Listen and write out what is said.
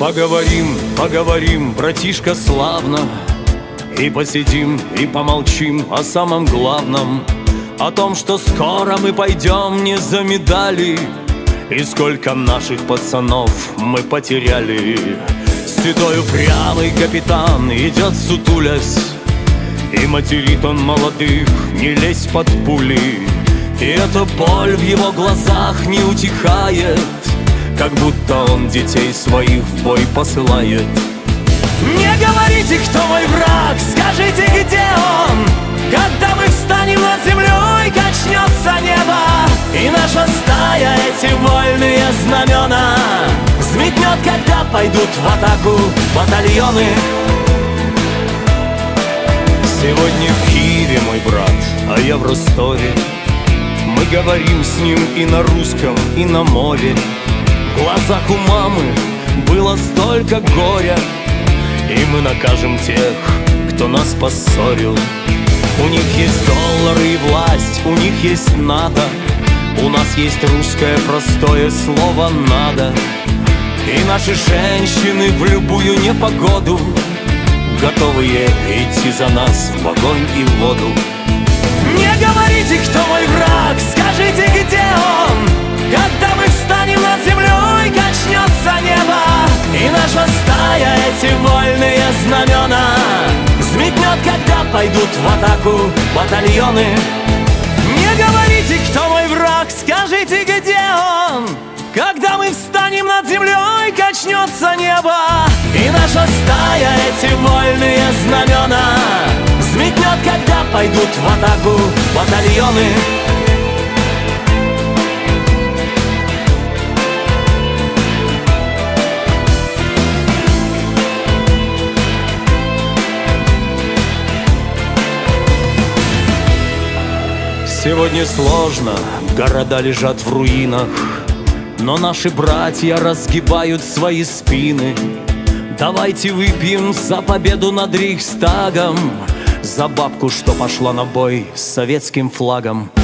Поговорим, поговорим, братишка, славно, и посидим, и помолчим о самом главном, о том, что скоро мы пойдем не за медали, и сколько наших пацанов мы потеряли. Седой упрямый капитан идет сутулясь, и материт он молодых: не лезь под пули. И эта боль в его глазах не утихает, как будто он детей своих в бой посылает. Не говорите, кто мой враг, скажите, где он. Когда мы встанем над землей, качнется небо, и наша стая эти вольные знамена взметнет, когда пойдут в атаку батальоны. Сегодня в Киеве мой брат, а я в Ростове. Мы говорим с ним и на русском, и на мове. В глазах у мамы было столько горя, и мы накажем тех, кто нас поссорил. У них есть доллары и власть, у них есть НАТО, у нас есть русское простое слово «надо». И наши женщины в любую непогоду готовые идти за нас в огонь и в воду. Не говорите, кто мой враг, скажите, где он. Когда мы встанем над землей, качнется небо, и наша стая эти вольные знамена взметнет, когда пойдут в атаку батальоны. Не говорите, кто мой враг, скажите, где он. Когда мы встанем над землей, качнется небо, и наша стая эти вольные знамена взметнет, когда пойдут в атаку батальоны. Сегодня сложно, города лежат в руинах, но наши братья разгибают свои спины. Давайте выпьем за победу над Рейхстагом, за бабку, что пошла на бой с советским флагом.